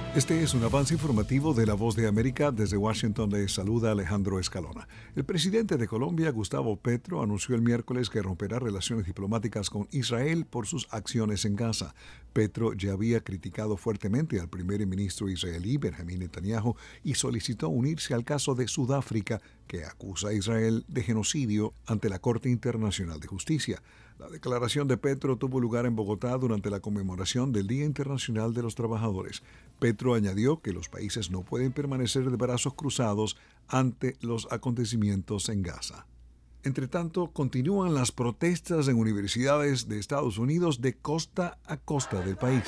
Este es un avance informativo de La Voz de América. Desde Washington les saluda Alejandro Escalona. El presidente de Colombia, Gustavo Petro, anunció el miércoles que romperá relaciones diplomáticas con Israel por sus acciones en Gaza. Petro ya había criticado fuertemente al primer ministro israelí, Benjamín Netanyahu, y solicitó unirse al caso de Sudáfrica, que acusa a Israel de genocidio ante la Corte Internacional de Justicia. La declaración de Petro tuvo lugar en Bogotá durante la conmemoración del Día Internacional de los Trabajadores. Petro añadió que los países no pueden permanecer de brazos cruzados ante los acontecimientos en Gaza. Entre tanto, continúan las protestas en universidades de Estados Unidos de costa a costa del país.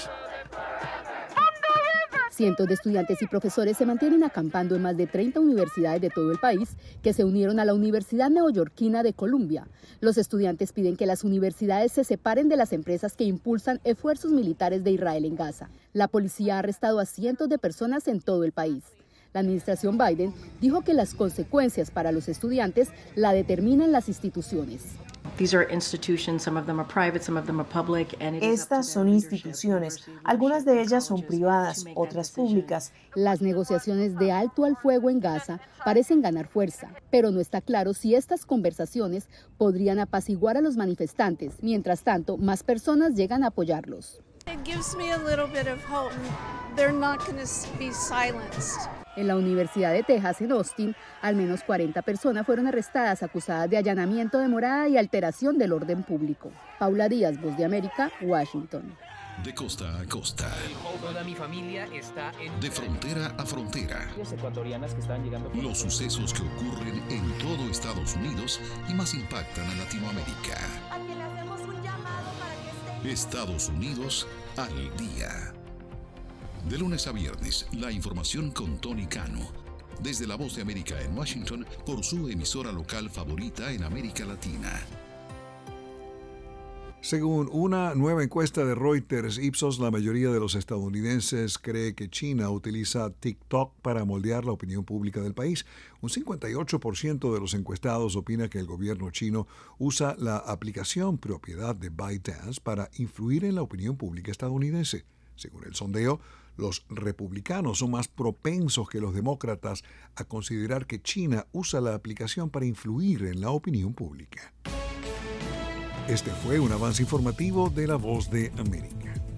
Cientos de estudiantes y profesores se mantienen acampando en más de 30 universidades de todo el país que se unieron a la Universidad Neoyorquina de Columbia. Los estudiantes piden que las universidades se separen de las empresas que impulsan esfuerzos militares de Israel en Gaza. La policía ha arrestado a cientos de personas en todo el país. La administración Biden dijo que las consecuencias para los estudiantes la determinan las instituciones. Estas son instituciones, algunas de ellas son privadas, otras públicas. Las negociaciones de alto al fuego en Gaza parecen ganar fuerza, pero no está claro si estas conversaciones podrían apaciguar a los manifestantes. Mientras tanto, más personas llegan a apoyarlos. En la Universidad de Texas, en Austin, al menos 40 personas fueron arrestadas acusadas de allanamiento de morada y alteración del orden público. Paula Díaz, Voz de América, Washington. De costa a costa. Toda mi familia está en... De frontera a frontera. Ecuatorianas que están llegando... Los sucesos que ocurren en todo Estados Unidos y más impactan a Latinoamérica. Aquí le hacemos un llamado para que esté... Estados Unidos al día. De lunes a viernes, la información con Tony Cano. Desde La Voz de América en Washington, por su emisora local favorita en América Latina. Según una nueva encuesta de Reuters Ipsos, la mayoría de los estadounidenses cree que China utiliza TikTok para moldear la opinión pública del país. Un 58% de los encuestados opina que el gobierno chino usa la aplicación propiedad de ByteDance para influir en la opinión pública estadounidense. Según el sondeo, los republicanos son más propensos que los demócratas a considerar que China usa la aplicación para influir en la opinión pública. Este fue un avance informativo de La Voz de América.